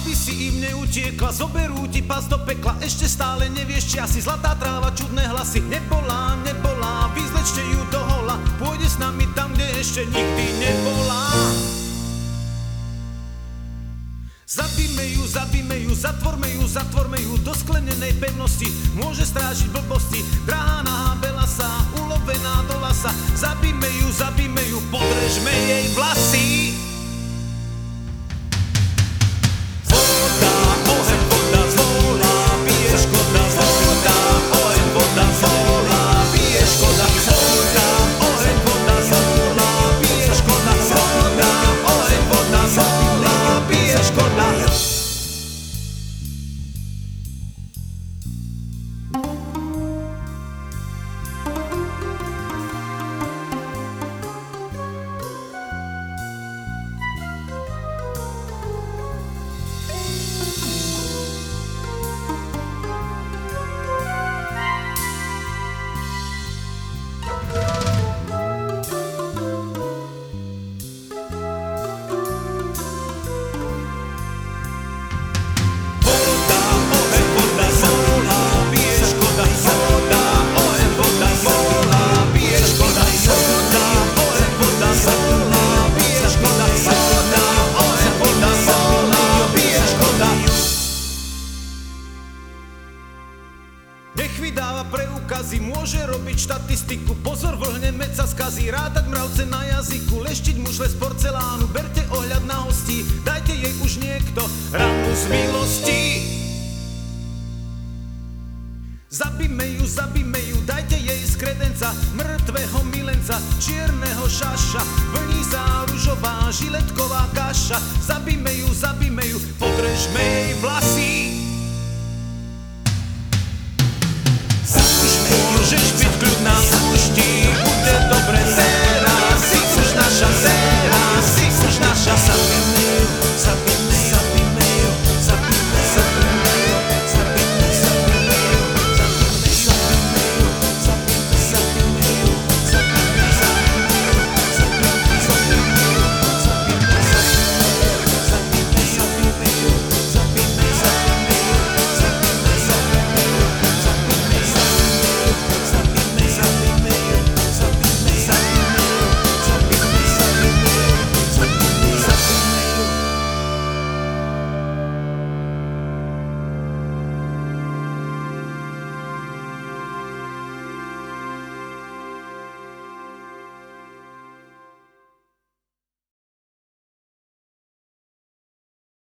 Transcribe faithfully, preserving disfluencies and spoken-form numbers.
Aby si im neutiekla, zoberú ti pas do pekla. Ešte stále nevieš, či asi zlatá tráva, čudné hlasy. Nebolá, nebolá, vyzlečte ju do hola. Pôjde s nami tam, kde ešte nikdy nebola. Zabíme ju, zabíme ju, zatvorme ju, zatvorme ju do sklenenej pevnosti. Môže strážiť blbosti, drahá nahá belasa, ulovená do lasa. Zabíme ju, zabíme ju, podrežme jej vlasy. Voda, oheň, voda, zvolá, bije škoda. Voda, oheň, voda, zvolá, bije škoda. Voda, oheň, voda, zvolá, bije škoda. Voda, oheň, voda, zvolá, bije škoda. Nech vydáva preukazy, môže robiť štatistiku. Pozor, vlhne med sa skazí, rátať mravce na jazyku. Leštiť mušle z porcelánu, berte ohľad na hostí. Dajte jej už niekto ranu z milosti. Zabíme ju, zabíme ju, dajte jej z kredenca mŕtvého milenca, čierneho šaša. Vlní sa ružová žiletková kaša. Zabíme ju, zabíme ju, podrežme jej vlasy.